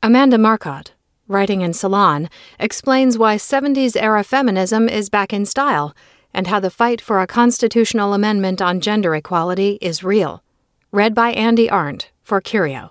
Amanda Marcotte, writing in Salon, explains why 70s-era feminism is back in style and how the fight for a constitutional amendment on gender equality is real. Read by Andy Arndt for Curio.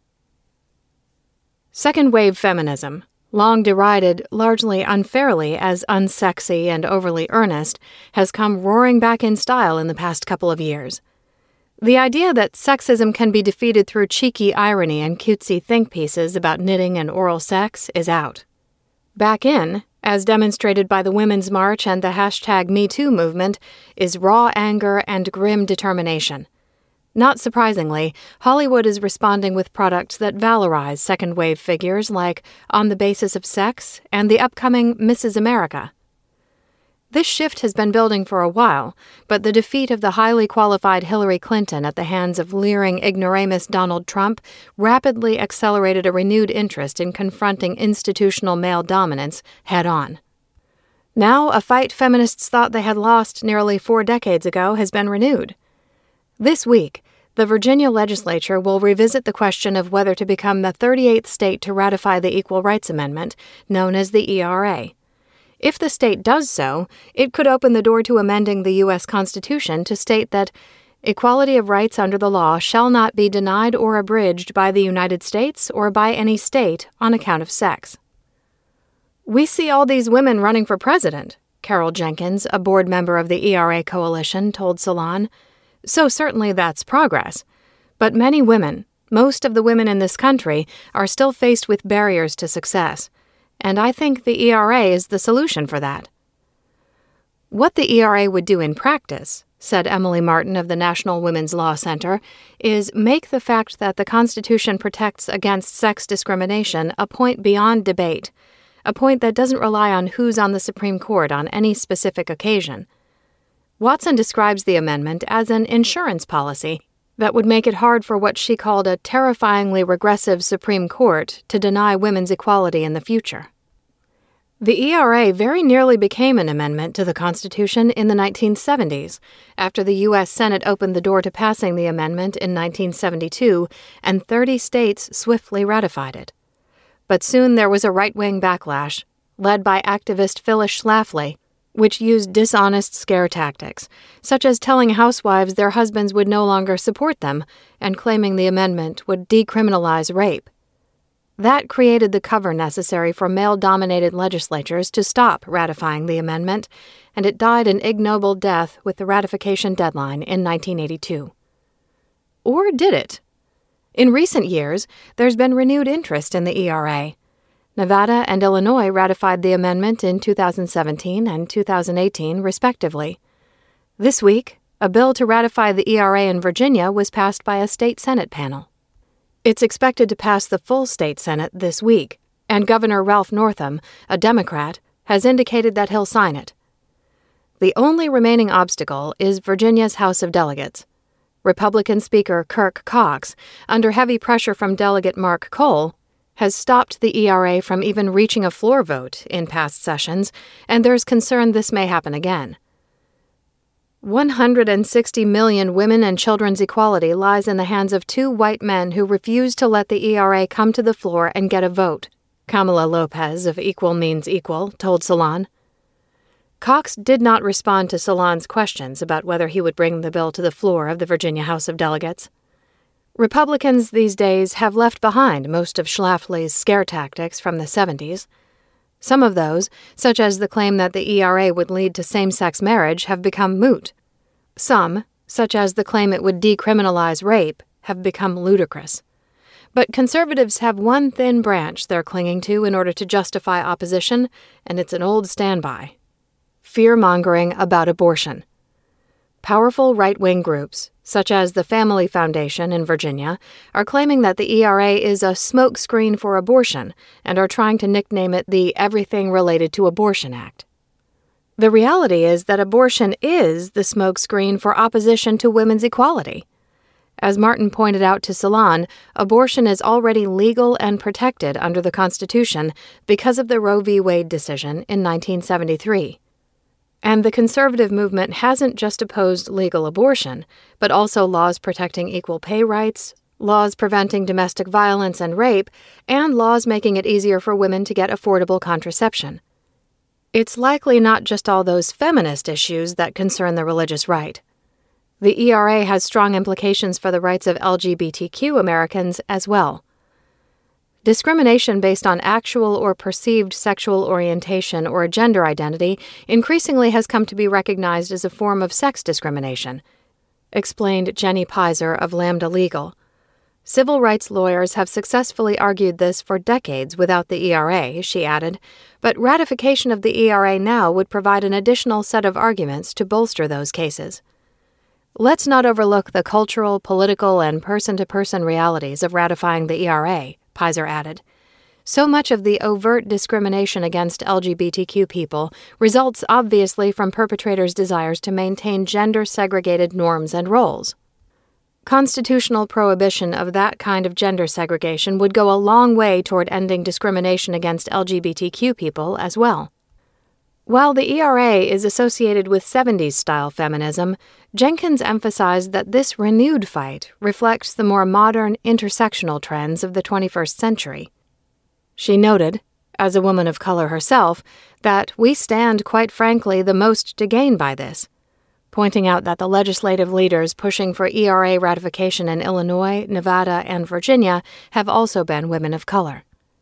Second-wave feminism, long derided largely unfairly as unsexy and overly earnest, has come roaring back in style in the past couple of years. The idea that sexism can be defeated through cheeky irony and cutesy think pieces about knitting and oral sex is out. Back in, as demonstrated by the Women's March and the #MeToo movement, is raw anger and grim determination. Not surprisingly, Hollywood is responding with products that valorize second-wave figures like On the Basis of Sex and the upcoming Mrs. America. This shift has been building for a while, but the defeat of the highly qualified Hillary Clinton at the hands of leering ignoramus Donald Trump rapidly accelerated a renewed interest in confronting institutional male dominance head-on. Now, a fight feminists thought they had lost nearly 4 decades ago has been renewed. This week, the Virginia legislature will revisit the question of whether to become the 38th state to ratify the Equal Rights Amendment, known as the ERA. If the state does so, it could open the door to amending the U.S. Constitution to state that equality of rights under the law shall not be denied or abridged by the United States or by any state on account of sex. "We see all these women running for president," Carol Jenkins, a board member of the ERA coalition, told Salon. So certainly that's progress. But many women, most of the women in this country, are still faced with barriers to success. And I think the ERA is the solution for that. What the ERA would do in practice, said Emily Martin of the National Women's Law Center, is make the fact that the Constitution protects against sex discrimination a point beyond debate, a point that doesn't rely on who's on the Supreme Court on any specific occasion. Watson describes the amendment as an insurance policy that would make it hard for what she called a terrifyingly regressive Supreme Court to deny women's equality in the future. The ERA very nearly became an amendment to the Constitution in the 1970s, after the U.S. Senate opened the door to passing the amendment in 1972, and 30 states swiftly ratified it. But soon there was a right-wing backlash, led by activist Phyllis Schlafly, which used dishonest scare tactics, such as telling housewives their husbands would no longer support them and claiming the amendment would decriminalize rape. That created the cover necessary for male-dominated legislatures to stop ratifying the amendment, and it died an ignoble death with the ratification deadline in 1982. Or did it? In recent years, there's been renewed interest in the ERA. Nevada and Illinois ratified the amendment in 2017 and 2018, respectively. This week, a bill to ratify the ERA in Virginia was passed by a state Senate panel. It's expected to pass the full state Senate this week, and Governor Ralph Northam, a Democrat, has indicated that he'll sign it. The only remaining obstacle is Virginia's House of Delegates. Republican Speaker Kirk Cox, under heavy pressure from Delegate Mark Cole, has stopped the ERA from even reaching a floor vote in past sessions, and there's concern this may happen again. 160 million women and children's equality lies in the hands of 2 white men who refuse to let the ERA come to the floor and get a vote, Kamala Lopez of Equal Means Equal told Salon. Cox did not respond to Salon's questions about whether he would bring the bill to the floor of the Virginia House of Delegates. Republicans these days have left behind most of Schlafly's scare tactics from the 70s. Some of those, such as the claim that the ERA would lead to same-sex marriage, have become moot. Some, such as the claim it would decriminalize rape, have become ludicrous. But conservatives have one thin branch they're clinging to in order to justify opposition, and it's an old standby: fear-mongering about abortion. Powerful right-wing groups, such as the Family Foundation in Virginia, are claiming that the ERA is a smokescreen for abortion and are trying to nickname it the Everything Related to Abortion Act. The reality is that abortion is the smokescreen for opposition to women's equality. As Martin pointed out to Salon, abortion is already legal and protected under the Constitution because of the Roe v. Wade decision in 1973. And the conservative movement hasn't just opposed legal abortion, but also laws protecting equal pay rights, laws preventing domestic violence and rape, and laws making it easier for women to get affordable contraception. It's likely not just all those feminist issues that concern the religious right. The ERA has strong implications for the rights of LGBTQ Americans as well. Discrimination based on actual or perceived sexual orientation or gender identity increasingly has come to be recognized as a form of sex discrimination, explained Jenny Pizer of Lambda Legal. Civil rights lawyers have successfully argued this for decades without the ERA, she added, but ratification of the ERA now would provide an additional set of arguments to bolster those cases. Let's not overlook the cultural, political, and person-to-person realities of ratifying the ERA, Pizer added. So much of the overt discrimination against LGBTQ people results obviously from perpetrators' desires to maintain gender-segregated norms and roles. Constitutional prohibition of that kind of gender segregation would go a long way toward ending discrimination against LGBTQ people as well. While the ERA is associated with 70s-style feminism, Jenkins emphasized that this renewed fight reflects the more modern, intersectional trends of the 21st century. She noted, as a woman of color herself, that we stand, quite frankly, the most to gain by this, pointing out that the legislative leaders pushing for ERA ratification in Illinois, Nevada, and Virginia have also been women of color.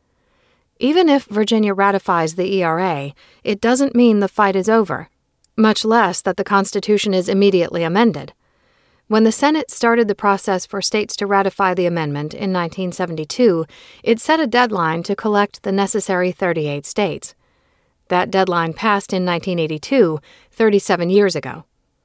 Even if Virginia ratifies the ERA, it doesn't mean the fight is over, much less that the Constitution is immediately amended. When the Senate started the process for states to ratify the amendment in 1972, it set a deadline to collect the necessary 38 states. That deadline passed in 1982, 37 years ago.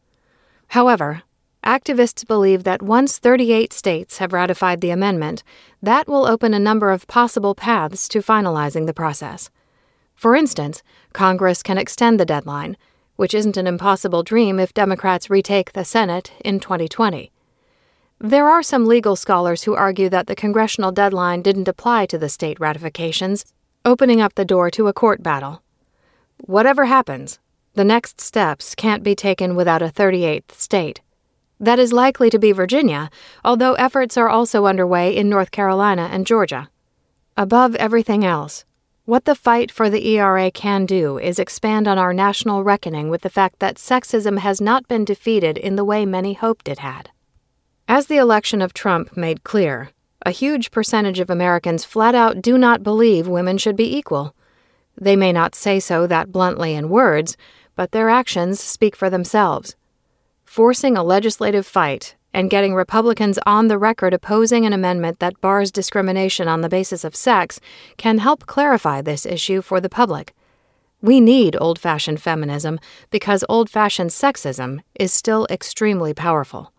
However, activists believe that once 38 states have ratified the amendment, that will open a number of possible paths to finalizing the process. For instance, Congress can extend the deadline, which isn't an impossible dream if Democrats retake the Senate in 2020. There are some legal scholars who argue that the congressional deadline didn't apply to the state ratifications, opening up the door to a court battle. Whatever happens, the next steps can't be taken without a 38th state. That is likely to be Virginia, although efforts are also underway in North Carolina and Georgia. Above everything else, what the fight for the ERA can do is expand on our national reckoning with the fact that sexism has not been defeated in the way many hoped it had. As the election of Trump made clear, a huge percentage of Americans flat out do not believe women should be equal. They may not say so that bluntly in words, but their actions speak for themselves. Forcing a legislative fight and getting Republicans on the record opposing an amendment that bars discrimination on the basis of sex can help clarify this issue for the public. We need old-fashioned feminism because old-fashioned sexism is still extremely powerful.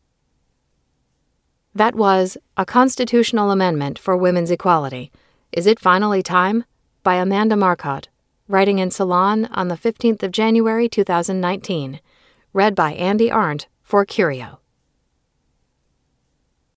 That was A Constitutional Amendment for Women's Equality. Is It Finally Time? By Amanda Marcotte, writing in Salon on the 15th of January 2019. Read by Andy Arndt for Curio.